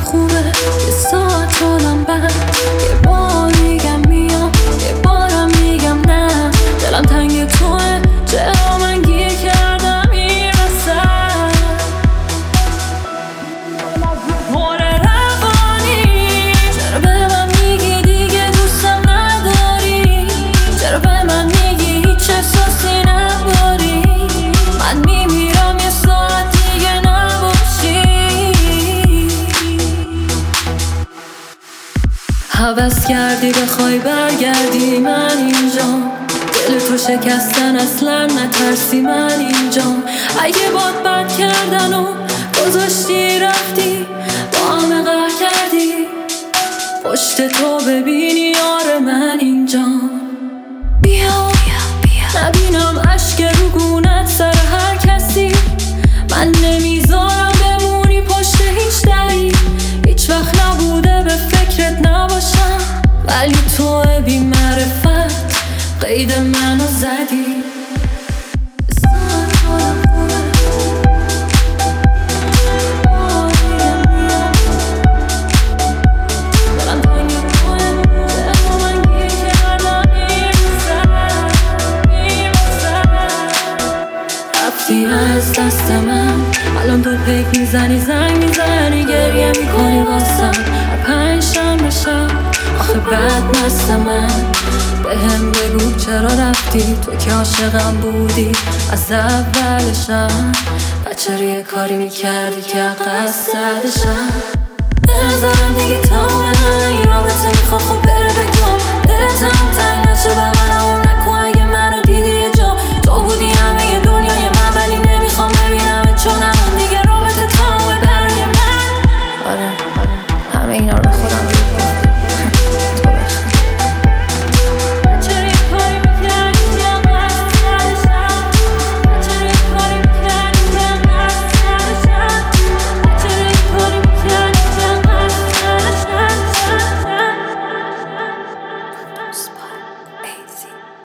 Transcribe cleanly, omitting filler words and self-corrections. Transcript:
خوبه، یه ساعت حالم بد، یه بار میگم میام، یه بارم میگم نه. دلم تنگ توه، چرا من گیر کردم این وسط. مور روانی، چرا به من میگی دیگه دوستم نداری؟ چرا به من میگی هیچ احساسی نداری؟ من میمیرم یه ساعت دیگه نباشی. هوس کردی بخوای برگردی من اینجام، دل تو شکستن اصلا نترسی من اینجام. اگه باد بد کردن و گذاشتی رفتی، با همه قهر کردی، پشت تو ببینی آره من اینجام. بیا نبینم اشک رو گونت سر هر کسی، من نمیذارم بمونی پشت هیچ دری. هیچ وقت نبوده به فکرت نباشم، ولی تو بی معرفت قید منو زدی. رفتی از دست من، الان تو پیک میزنی زنگ میزنی گریه میکنی واسم. هر 5 شنبه شب آخه بد مست من، بهم بگو چرا رفتی تو که عاشقم بودی از اولشم. بچه یه کاری میکردی که قصدشم. به نظرم دیگه تمامه، این رابطه میخوام خب بره بگم، دلت هم تنگ نشه.